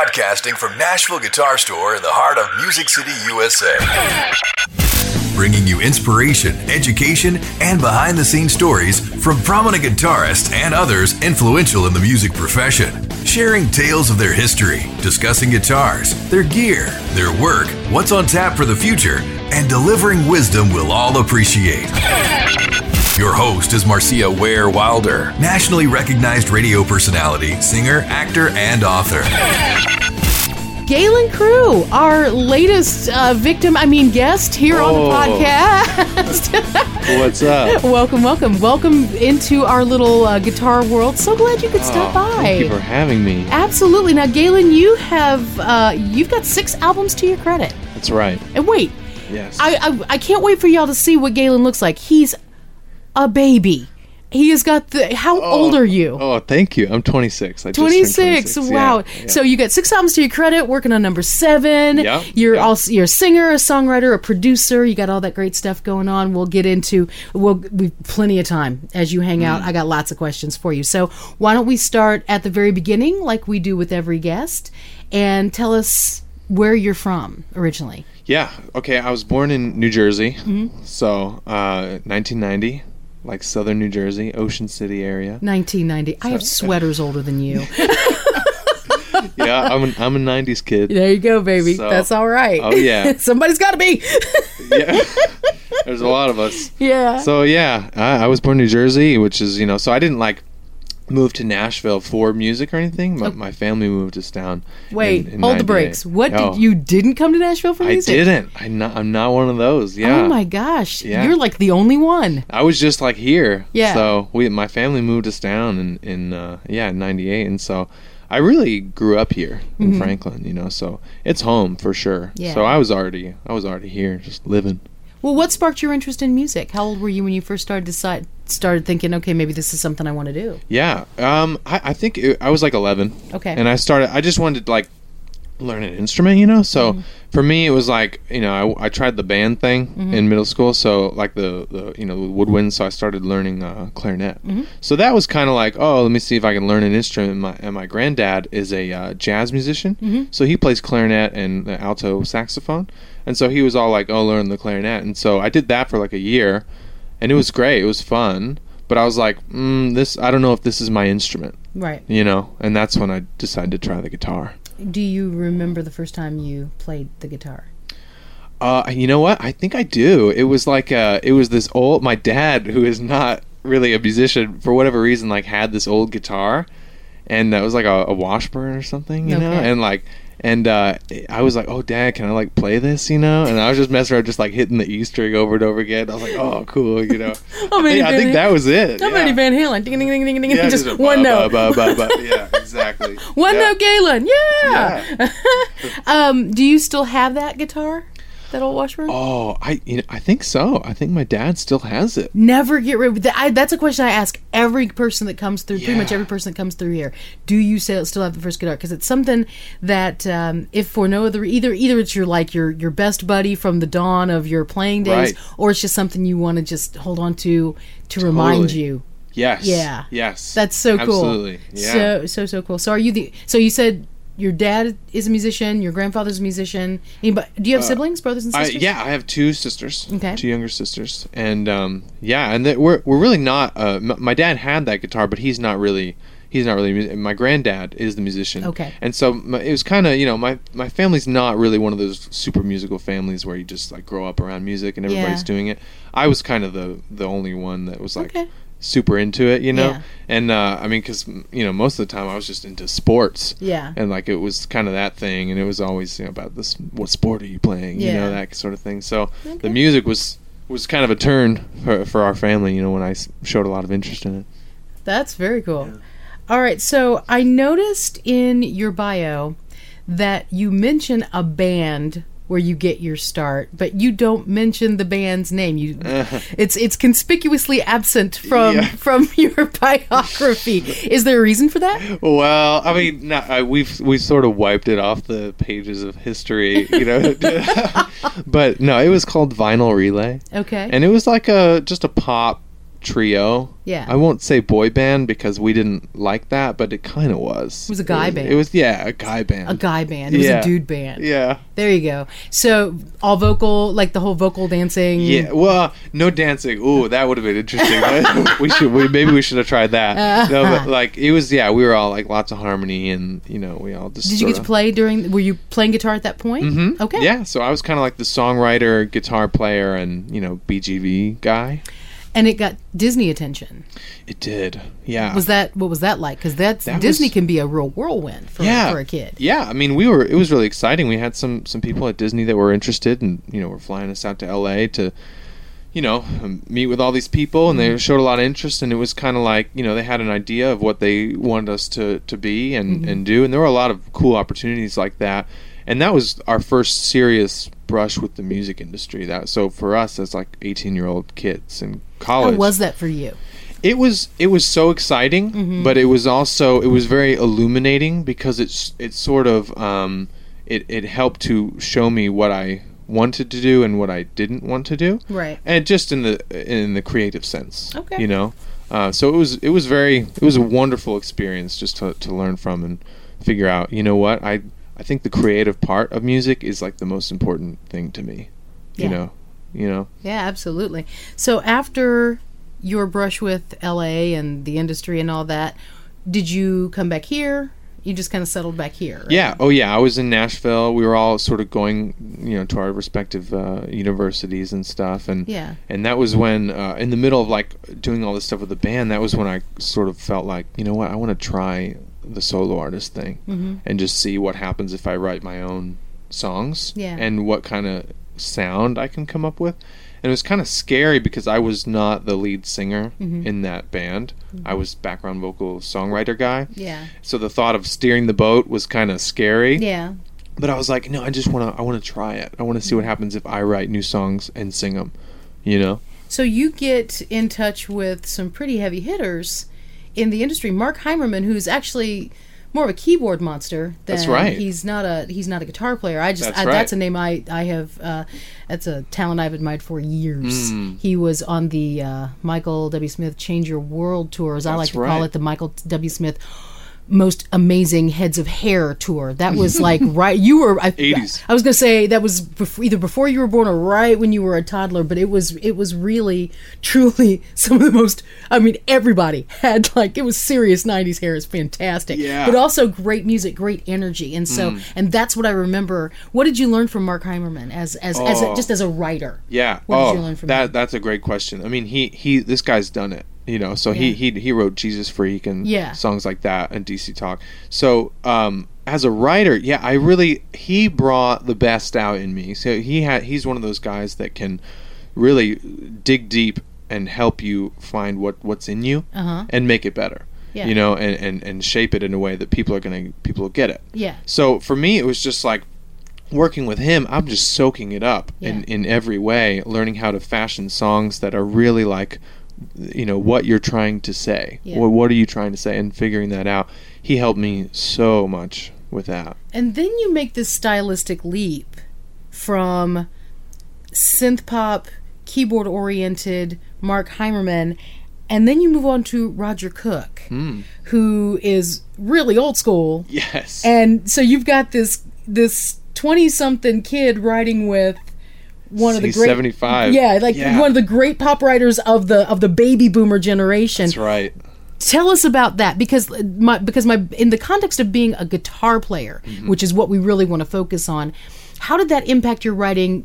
Broadcasting from Nashville Guitar Store in the heart of Music City, USA. Bringing you inspiration, education, and behind-the-scenes stories from prominent guitarists and others influential in the music profession. Sharing tales of their history, discussing guitars, their gear, their work, what's on tap for the future, and delivering wisdom we'll all appreciate. Your host is Marcia Ware Wilder, nationally recognized radio personality, singer, actor, and author. Galen Crew, our latest guest here on the podcast. What's up? Welcome into our little guitar world. So glad you could stop by. Thank you for having me. Absolutely. Now, Galen, you've got 6 albums to your credit. That's right. And wait, yes, I can't wait for y'all to see what Galen looks like. He's a baby. He has got how old are you? Oh, thank you. I'm 26. 26. Wow. Yeah. So you got 6 albums to your credit, working on number 7. Yeah. You're a singer, a songwriter, a producer. You got all that great stuff going on. We've plenty of time as you hang out. I got lots of questions for you. So why don't we start at the very beginning like we do with every guest and tell us where you're from originally. Yeah. Okay. I was born in New Jersey. Mm-hmm. So 1990. Like southern New Jersey, Ocean City area. 1990. I have sweaters older than you. Yeah, I'm a 90s kid. There you go, baby. So, that's all right. Oh, yeah. Somebody's got to be. Yeah. There's a lot of us. Yeah. So, yeah, I was born in New Jersey, which is, so I didn't, move to Nashville for music or anything. My family moved us down. Wait, hold the brakes. You didn't come to Nashville for music? I didn't. I'm not one of those. Yeah. Oh my gosh. Yeah. You're like the only one. I was just here. Yeah. So my family moved us down in 98, and so I really grew up here in Franklin, so it's home for sure. Yeah. So I was already here just living. Well, what sparked your interest in music? How old were you when you first started thinking, okay, maybe this is something I want to do? Yeah, I think I was 11. Okay. And I just wanted to learn an instrument, So for me, it was I tried the band thing in middle school. So the woodwind. So I started learning clarinet. Mm-hmm. So that was kind of let me see if I can learn an instrument. And my granddad is a jazz musician. Mm-hmm. So he plays clarinet and the alto saxophone. And so he was all learn the clarinet. And so I did that for a year. And it was great. It was fun. But I was I don't know if this is my instrument. Right. And that's when I decided to try the guitar. Do you remember the first time you played the guitar? You know what? I think I do. It was it was this old, my dad, who is not really a musician, for whatever reason, had this old guitar. And that was a Washburn or something, you know? And I was oh, Dad, can I play this, And I was just messing around, just hitting the E string over and over again. I was oh, cool, I think that was it. How many Van Halen? Ding, ding, ding, ding, ding, yeah, just one note. Yeah, exactly. One note Galen, yeah. Do you still have that guitar? That old Washburn? Oh, I think so. I think my dad still has it. Never get rid of that. That's a question I ask every person that comes through. Yeah. Pretty much every person that comes through here. Do you still have the first guitar? Because it's something that, if for no other, either it's your best buddy from the dawn of your playing days, right, or it's just something you want to just hold on to remind you. Yes. Yeah. Yes. That's so cool. Absolutely. Yeah. So cool. So you said your dad is a musician, your grandfather's a musician. Do you have siblings, brothers and sisters? Yeah, I have 2 sisters. Okay. 2 younger sisters. And we're really not my dad had that guitar, but he's not really my granddad is the musician. Okay. And so it was kind of, my family's not really one of those super musical families where you just grow up around music and everybody's doing it. I was kind of the only one that was okay, super into it, Yeah. And because most of the time I was just into sports, yeah, and it was kind of that thing, and it was always about this, what sport are you playing, that sort of thing. So the music was kind of a turn for our family, when I showed a lot of interest in it. That's very cool. Yeah. All right, so I noticed in your bio that you mention a band where you get your start, but you don't mention the band's name. It's conspicuously absent from your biography. Is there a reason for that? Well, I mean, we've sort of wiped it off the pages of history, But no, it was called Vinyl Relay. Okay. And it was just a pop trio. Yeah. I won't say boy band because we didn't like that, but it kind of was. It was a guy band. It was, yeah, a guy band. A guy band. It was a dude band. Yeah. There you go. So all vocal, like the whole vocal dancing. Yeah. Well, no dancing. Ooh, that would have been interesting. Maybe we should have tried that. No, but like it was. Yeah, we were all like lots of harmony, and we all just. Did you get to play during? Were you playing guitar at that point? Mm-hmm. Okay. Yeah. So I was kind of like the songwriter, guitar player, and BGV guy. And it got Disney attention. It did, yeah. What was that like? Because Disney can be a real whirlwind for a kid. Yeah, I mean, it was really exciting. We had some people at Disney that were interested, and were flying us out to LA to, meet with all these people, and they showed a lot of interest. And it was kind of like, they had an idea of what they wanted us to be and do, and there were a lot of cool opportunities like that. And that was our first serious brush with the music industry. So for us, as like 18-year-old kids in college. How was that for you? It was so exciting, but it was very illuminating because it sort of it helped to show me what I wanted to do and what I didn't want to do. Right. And just in the creative sense. Okay. So it was a wonderful experience just to learn from and figure out, what I think the creative part of music is like the most important thing to me. Yeah. Yeah, absolutely. So after your brush with LA and the industry and all that, did you come back here? You just kind of settled back here, right? Yeah. Oh, yeah. I was in Nashville. We were all sort of going, to our respective universities and stuff. And that was when, in the middle of like doing all this stuff with the band, that was when I sort of felt like, I want to try the solo artist thing and just see what happens if I write my own songs and what kind of sound I can come up with. And it was kind of scary because I was not the lead singer in that band. I was background vocal songwriter guy. Yeah. So the thought of steering the boat was kind of scary. Yeah. But I was like, no, I want to try it. I want to see what happens if I write new songs and sing them, So you get in touch with some pretty heavy hitters in the industry. Mark Heimerman, who's actually more of a keyboard monster than that's right. He's not a guitar player. That's a name I have. That's a talent I've admired for years. He was on the Michael W. Smith Change Your World tour, as I like to call it, the Michael W. Smith most amazing heads of hair tour. That was like you were 80s. I was gonna say that was either before you were born or right when you were a toddler, but it was really truly some of the most, everybody had it was serious 90s hair. Is fantastic. Yeah. But also great music, great energy. And so and that's what I remember. What did you learn from Mark Heimerman as a writer? Yeah. What did you learn from him? That's a great question. he this guy's done it. He wrote Jesus Freak and songs like that and DC Talk. So as a writer, he brought the best out in me. So he's one of those guys that can really dig deep and help you find what's in you and make it better. Yeah. And shape it in a way that people will get it. Yeah. So for me, it was just like working with him. I'm just soaking it up in every way, learning how to fashion songs that are really like, what you're trying to say. What are you trying to say, and figuring that out. He helped me so much with that. And then you make this stylistic leap from synth pop, keyboard oriented Mark Heimerman, and then you move on to Roger Cook, who is really old school. Yes. And so you've got this 20-something kid writing with one of the great 75. One of the great pop writers of the baby boomer generation. That's right. Tell us about that, because my in the context of being a guitar player, which is what we really want to focus on. How did that impact your writing?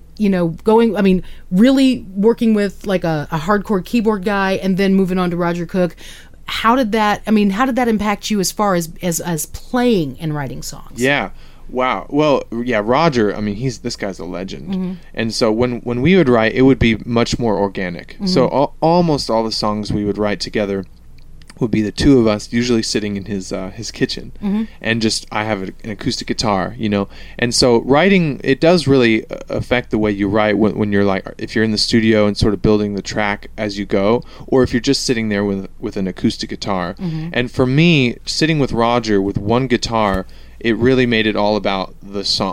Really working with like a hardcore keyboard guy and then moving on to Roger Cook. How did that impact you as far as playing and writing songs? Yeah. Wow. Well, yeah, Roger, this guy's a legend. And so when we would write, it would be much more organic. So almost all the songs we would write together would be the two of us, usually sitting in his kitchen. And just, I have an acoustic guitar, And so writing, it does really affect the way you write when you're like, if you're in the studio and sort of building the track as you go, or if you're just sitting there with an acoustic guitar. And for me, sitting with Roger with one guitar, it really made it all about the song.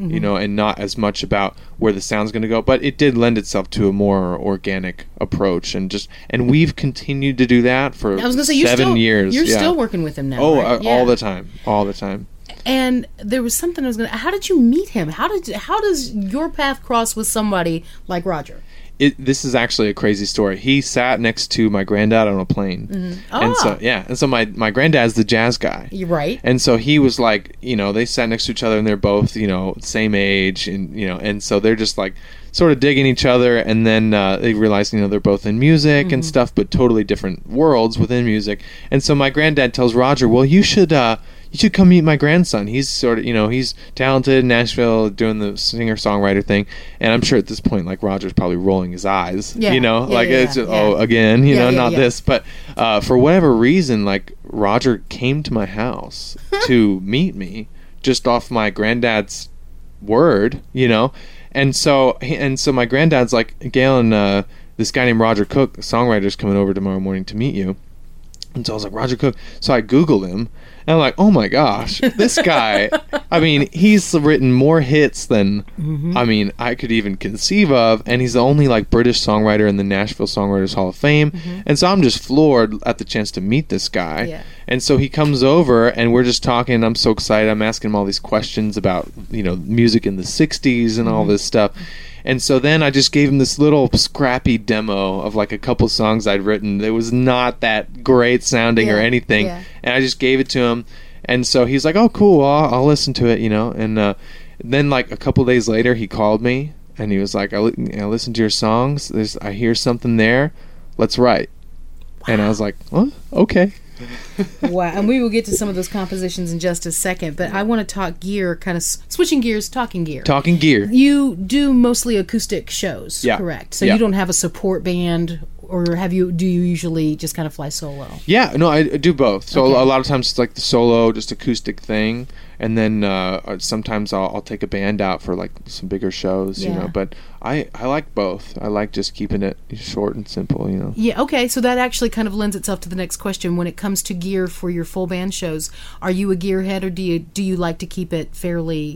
you know, and not as much about where the sound's going to go. But it did lend itself to a more organic approach, and we've continued to do that for 7 years. You're still working with him now. Oh, right? all the time. And there was something I was going to... How did you meet him? How does your path cross with somebody like Roger? This is actually a crazy story. He sat next to my granddad on a plane. And so my granddad's the jazz guy. You're right. And so he was like, you know, they sat next to each other and they're both, you know, same age, and you know, and so they're just like sort of digging each other, and then they realize, you know, they're both in music and stuff, but totally different worlds within music. And so my granddad tells Roger, well, you should come meet my grandson. He's sort of, you know, he's talented in Nashville doing the singer-songwriter thing. And I'm sure at this point, like, Roger's probably rolling his eyes, you know, it's just, again, you know, not this. But for whatever reason, like, Roger came to my house to meet me just off my granddad's word, you know. And so my granddad's like, Galen, this guy named Roger Cook, the songwriter's coming over tomorrow morning to meet you. And so I was like, Roger Cook. So I Googled him, and I'm like, oh my gosh, this guy, I mean, he's written more hits than, I mean, I could even conceive of, and he's the only, like, British songwriter in the Nashville Songwriters Hall of Fame. And so I'm just floored at the chance to meet this guy. Yeah. And so he comes over, and we're just talking, and I'm so excited. I'm asking him all these questions about, you know, music in the 60s and all this stuff. And so then I just gave him this little scrappy demo of like a couple songs I'd written. It was not that great sounding or anything. Yeah. And I just gave it to him. And so he's like, oh, cool, well, I'll listen to it, you know. And then like a couple days later, he called me and he was like, I listened to your songs. I hear something there. Let's write. Wow. And I was like, well, okay. Wow. And we will get to some of those compositions in just a second, but I want to talk gear, kind of switching gears, talking gear. Talking gear. You do mostly acoustic shows, correct? So you don't have a support band, or do you usually just kind of fly solo? Yeah, no, I do both. So a lot of times it's like the solo, just acoustic thing, and then sometimes I'll take a band out for like some bigger shows, you know. But I like both. I like just keeping it short and simple, you know. Yeah, okay. So that actually kind of lends itself to the next question. When it comes to gear for your full band shows, are you a gearhead, or do you like to keep it fairly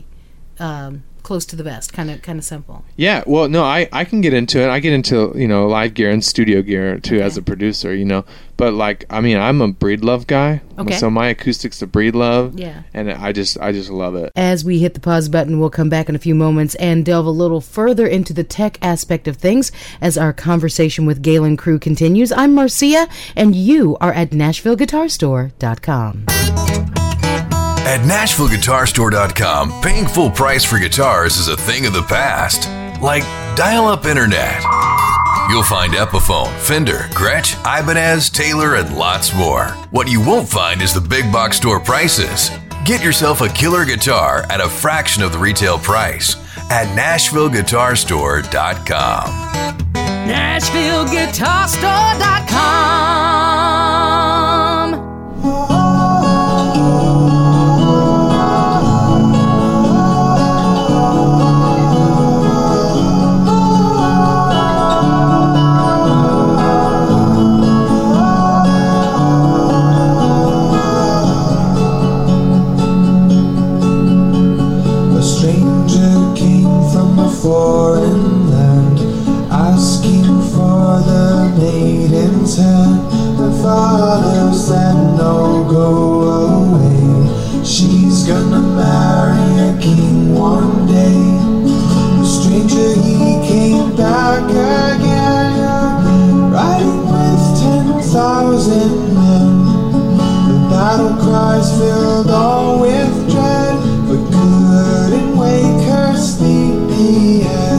close to the vest, kind of simple? Yeah, well, no, I can get into it. I get into, you know, live gear and studio gear too as a producer, you know. But like, I mean, I'm a Breedlove guy, so my acoustics are Breedlove, and I just love it. As we hit the pause button, we'll come back in a few moments and delve a little further into the tech aspect of things as our conversation with Galen Crew continues. I'm Marcia, and you are at NashvilleGuitarStore.com. At NashvilleGuitarStore.com, paying full price for guitars is a thing of the past. Like dial-up internet. You'll find Epiphone, Fender, Gretsch, Ibanez, Taylor, and lots more. What you won't find is the big box store prices. Get yourself a killer guitar at a fraction of the retail price at NashvilleGuitarStore.com. NashvilleGuitarStore.com. Foreign land, asking for the maiden's hand. The father said, no, go away. She's gonna marry a king one day. The stranger, he came back again, riding with 10,000 men. The battle cries filled all with dread, but couldn't wake her sleepy head.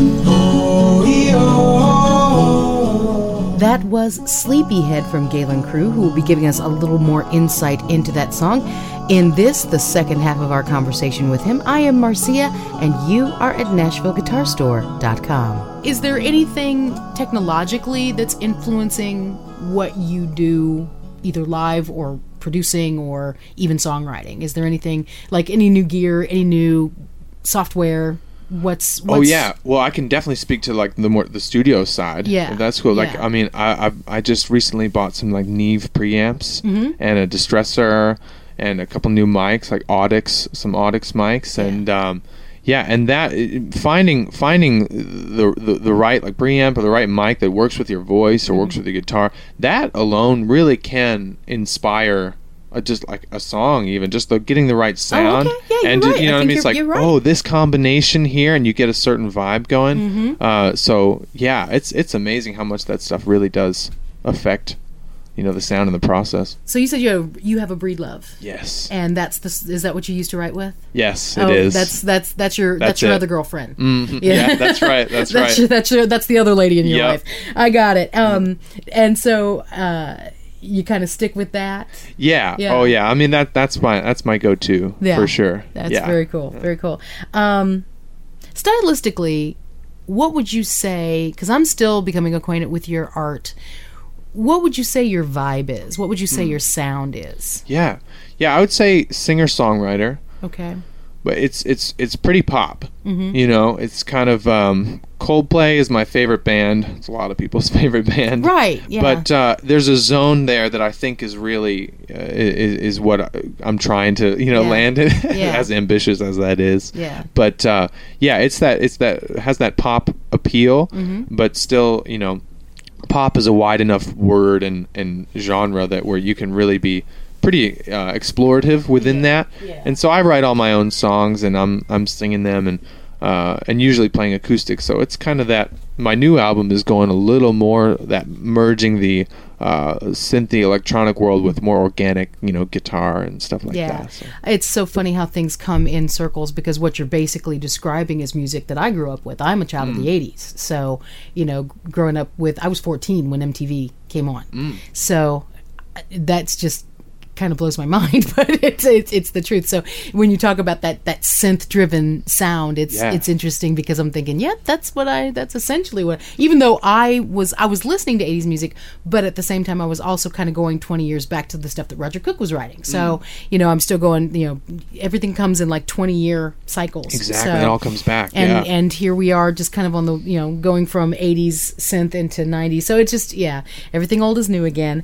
That was Sleepyhead from Galen Crew, who will be giving us a little more insight into that song. In this, the second half of our conversation with him, I am Marcia, and you are at NashvilleGuitarStore.com. Is there anything technologically that's influencing what you do, either live or producing or even songwriting? Is there anything, like any new gear, any new software? What's Oh yeah, well I can definitely speak to like the studio side. Yeah, that's cool. Like I mean, I just recently bought some like Neve preamps and a distressor and a couple new mics, like some Audix mics, and Yeah, and that finding the right like preamp or the right mic that works with your voice or works with your guitar, that alone really can inspire just like a song, even just getting the right sound. Oh, okay. Yeah, and you're right. you know what I mean? It's like, right. oh, this combination here, and you get a certain vibe going. So yeah, it's amazing how much that stuff really does affect, the sound and the process. So you said you have a Breedlove. Yes. And is that what you used to write with? Yes, it is. That's your other girlfriend. Mm-hmm. Yeah, that's right. That's right. That's the other lady in your life. I got it. And so you kind of stick with that. Yeah. Oh yeah. I mean that's my go-to for sure. That's very cool. Very cool. Stylistically, what would you say? Because I'm still becoming acquainted with your art. What would you say your vibe is? What would you say your sound is? Yeah, I would say singer-songwriter. Okay. But it's pretty pop. Mm-hmm. It's kind of Coldplay is my favorite band. It's a lot of people's favorite band. Right. Yeah. But there's a zone there that I think is really is what I'm trying to land in. As ambitious as that is. Yeah. But it's that has that pop appeal, but still pop is a wide enough word and genre that where you can really be pretty explorative within that. Yeah. And so I write all my own songs and I'm singing them and usually playing acoustic. So it's kind of that my new album is going a little more that merging the synthy electronic world with more organic, guitar and stuff like that. So. It's so funny how things come in circles because what you're basically describing is music that I grew up with. I'm a child of the 80s. So, growing up with, I was 14 when MTV came on. So that's just kind of blows my mind, but it's the truth. So when you talk about that synth driven sound, it's interesting because I'm thinking, that's essentially what, even though I was listening to 80s music, but at the same time I was also kind of going 20 years back to the stuff that Roger Cook was writing. So I'm still going, everything comes in like 20-year cycles. Exactly. So, it all comes back. And here we are just kind of on the going from 80s synth into 90s. So it's just everything old is new again.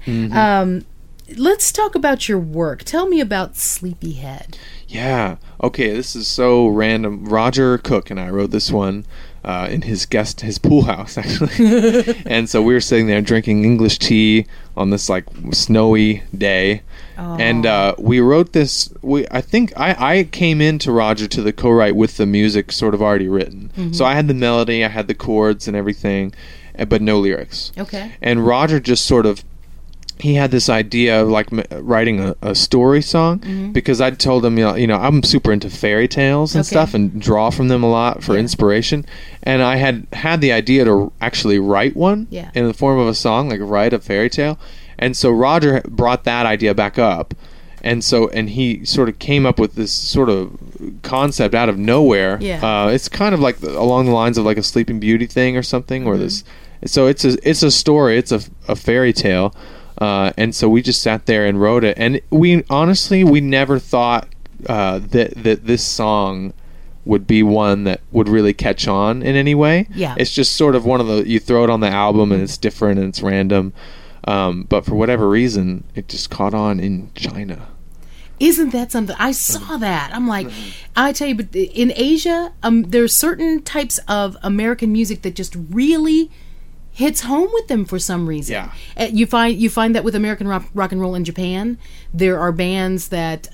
Let's talk about your work. Tell me about Sleepyhead. Yeah. Okay, this is so random. Roger Cook and I wrote this one in his pool house, actually. And so we were sitting there drinking English tea on this like snowy day. Oh. And we wrote this. I think I came into Roger to the co-write with the music sort of already written. So I had the melody, I had the chords and everything, but no lyrics. Okay. And Roger just sort of, he had this idea of like writing a story song because I'd told him, I'm super into fairy tales and stuff and draw from them a lot for inspiration. And I had the idea to actually write one in the form of a song, like write a fairy tale. And so Roger brought that idea back up. And he sort of came up with this sort of concept out of nowhere. Yeah. It's kind of like along the lines of like a Sleeping Beauty thing or something, or this. So it's a story. It's a fairy tale. And so we just sat there and wrote it, and we never thought that this song would be one that would really catch on in any way. Yeah, it's just sort of one of the, you throw it on the album and it's different and it's random, but for whatever reason it just caught on in China. Isn't that something? I saw that. I'm like, I tell you, but in Asia, there's certain types of American music that just really hits home with them for some reason. Yeah. You find that with American rock and roll in Japan, there are bands that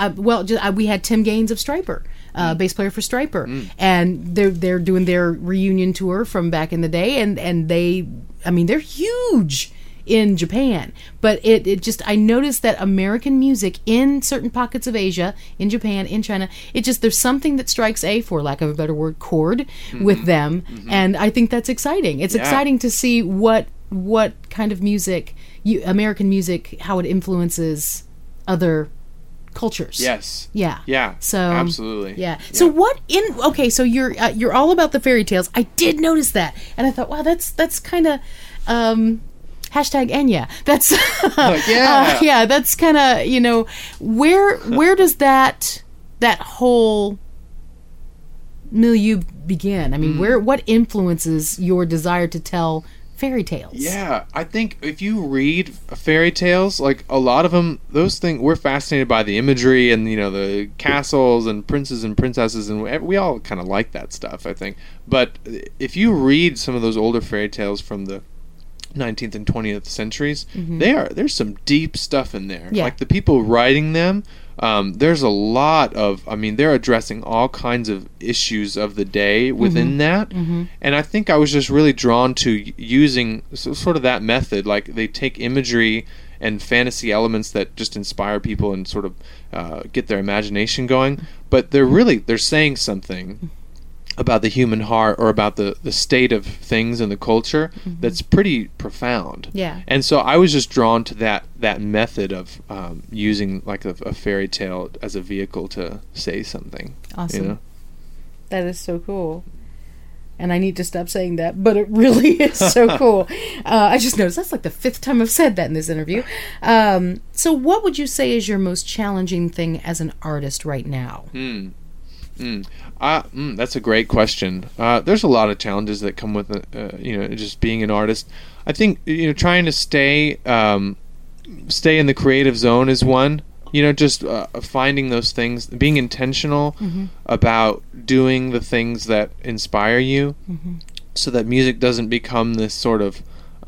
we had Tim Gaines of Stryper, bass player for Stryper, and they're doing their reunion tour from back in the day, and they're huge in Japan, but it just, I noticed that American music in certain pockets of Asia, in Japan, in China, there's something that strikes for lack of a better word, chord with them, and I think that's exciting. It's exciting to see what kind of music, American music, how it influences other cultures. Yes. Yeah. Yeah. So absolutely. Yeah. So so you're all about the fairy tales. I did notice that, and I thought, wow, that's kind of hashtag Enya. That's that's kind of, where does that whole milieu begin? I mean, what influences your desire to tell fairy tales. Yeah, I think if you read fairy tales, like a lot of them, those things, we're fascinated by the imagery and, you know, the castles and princes and princesses, and we all kind of like that stuff, I think. But if you read some of those older fairy tales from the 19th and 20th centuries, there's some deep stuff in there. Yeah. Like the people writing them, there's a lot of, I mean, they're addressing all kinds of issues of the day within that. And I think I was just really drawn to using sort of that method. Like they take imagery and fantasy elements that just inspire people and sort of get their imagination going, but they're saying something about the human heart or about the state of things in the culture that's pretty profound. Yeah. And so I was just drawn to that method of using like a fairy tale as a vehicle to say something. Awesome. You know? That is so cool. And I need to stop saying that, but it really is so cool. I just noticed that's like the 5th time I've said that in this interview. So what would you say is your most challenging thing as an artist right now? That's a great question. There's a lot of challenges that come with just being an artist. I think trying to stay in the creative zone is one. Just finding those things, being intentional about doing the things that inspire you, so that music doesn't become this sort of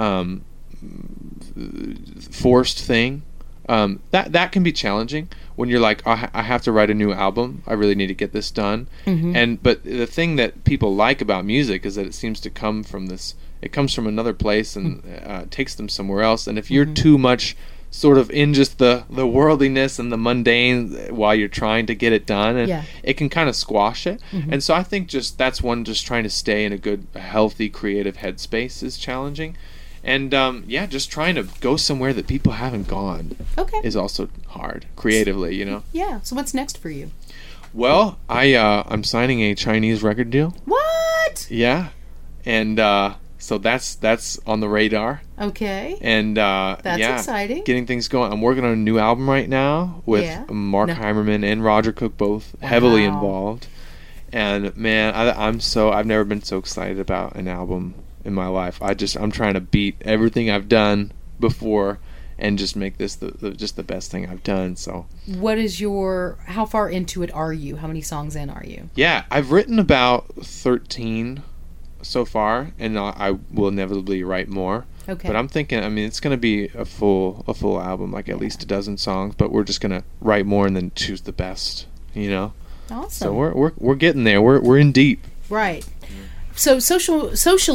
forced thing. That can be challenging when you're like, I have to write a new album. I really need to get this done. But the thing that people like about music is that it seems to come from this. It comes from another place and takes them somewhere else. And if you're too much sort of in just the worldliness and the mundane while you're trying to get it done, and it can kind of squash it. And so I think that's one, just trying to stay in a healthy, creative headspace is challenging. And just trying to go somewhere that people haven't gone is also hard creatively, Yeah. So what's next for you? Well, I'm signing a Chinese record deal. What? Yeah, and so that's on the radar. Okay. And that's exciting. Getting things going. I'm working on a new album right now with Mark Heimerman and Roger Cook, both heavily involved. And man, I've never been so excited about an album in my life. I'm trying to beat everything I've done before and just make this the best thing I've done. So how far into it are you? How many songs in are you? Yeah, I've written about 13 so far, and I will inevitably write more. Okay. But I'm thinking, it's going to be a full album, like at least a dozen songs, but we're just going to write more and then choose the best, Awesome. So we're getting there. We're in deep. Right. So social,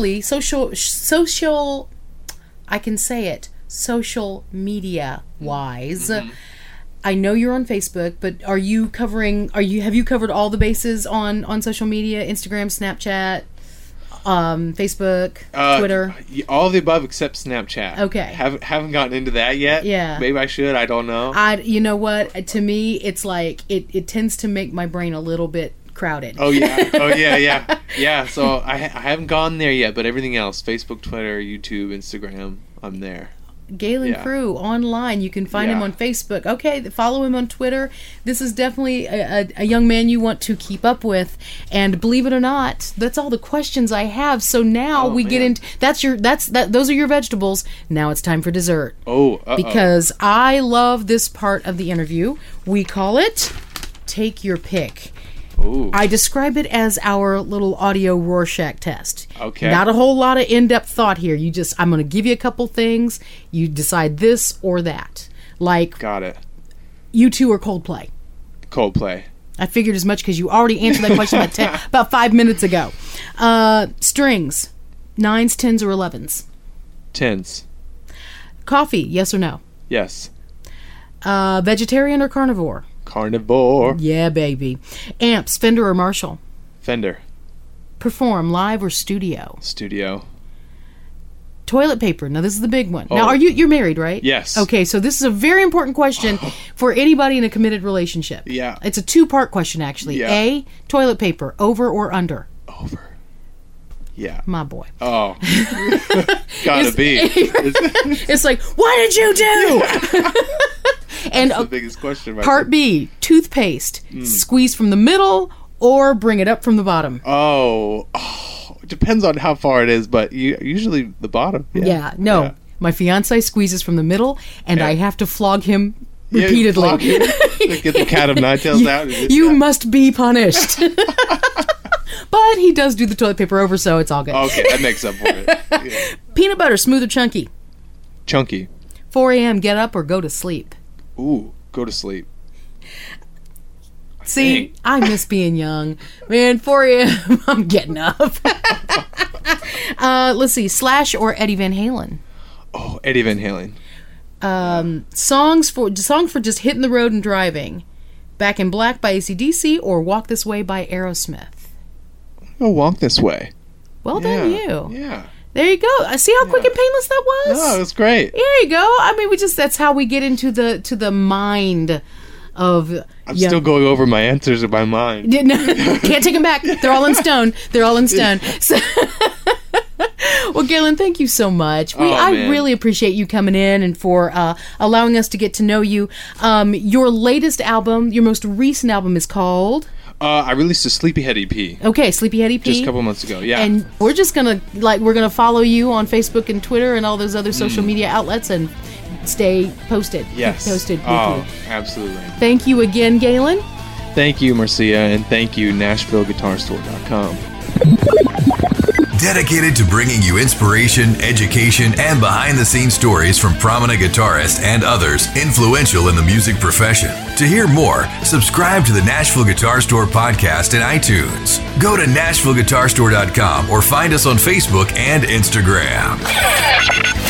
I can say it, social media wise. I know you're on Facebook, but have you covered all the bases on social media, Instagram, Snapchat, Facebook, Twitter? All of the above except Snapchat. Okay. Haven't gotten into that yet. Yeah. Maybe I should. I don't know. You know what? To me, it's like it tends to make my brain a little bit crowded. Oh yeah. Yeah. So I haven't gone there yet, but everything else: Facebook, Twitter, YouTube, Instagram, I'm there. Galen Crew online. You can find him on Facebook. Okay, follow him on Twitter. This is definitely a young man you want to keep up with. And believe it or not, that's all the questions I have. So now we get into those are your vegetables. Now it's time for dessert. Because I love this part of the interview. We call it Take Your Pick. Ooh. I describe it as our little audio Rorschach test. Okay. Not a whole lot of in-depth thought here. I'm going to give you a couple things. You decide this or that. Like, got it. U2 or Coldplay? Coldplay. I figured as much because you already answered that question about 5 minutes ago. Strings, 9s, 10s, or 11s? 10s. Coffee, yes or no? Yes. Vegetarian or carnivore? Carnivore. Yeah, baby. Amps, Fender or Marshall? Fender. Perform, live or studio? Studio. Toilet paper. Now, this is the big one. Now, you're married, right? Yes. Okay, so this is a very important question for anybody in a committed relationship. Yeah. It's a 2-part question, actually. Yeah. A, toilet paper, over or under? Over. Yeah. My boy. Oh. Gotta be. It's like, what did you do? And that's the biggest question. Part B, toothpaste. Squeeze from the middle or bring it up from the bottom. It depends on how far it is, but usually the bottom. Yeah. No. Yeah. My fiance squeezes from the middle, and I have to flog him repeatedly. Get the cat of nine tails out. You must be punished. But he does do the toilet paper over, so it's all good. Okay, that makes up for it. Yeah. Peanut butter, smooth or chunky? Chunky. 4 a.m., get up or go to sleep? Ooh, go to sleep. See, I miss being young. Man, 4 a.m., I'm getting up. Let's see, Slash or Eddie Van Halen? Oh, Eddie Van Halen. Song for just hitting the road and driving. Back in Black by AC/DC or Walk This Way by Aerosmith? Oh, Walk This Way. Well done, you. Yeah. There you go. See how quick and painless that was? No, it was great. There you go. I mean, that's how we get into the mind of... I'm still going over my answers in my mind. Can't take them back. They're all in stone. So, well, Galen, thank you so much. I really appreciate you coming in and for allowing us to get to know you. Your latest album, your most recent album is called... I released a Sleepyhead EP. Okay, Sleepyhead EP. Just a couple months ago, yeah. And we're just gonna follow you on Facebook and Twitter and all those other social media outlets and stay posted. Yes. Keep posted with you. Absolutely. Thank you again, Galen. Thank you, Marcia, and thank you, NashvilleGuitarStore.com. Dedicated to bringing you inspiration, education, and behind-the-scenes stories from prominent guitarists and others influential in the music profession. To hear more, subscribe to the Nashville Guitar Store podcast in iTunes. Go to NashvilleGuitarStore.com or find us on Facebook and Instagram.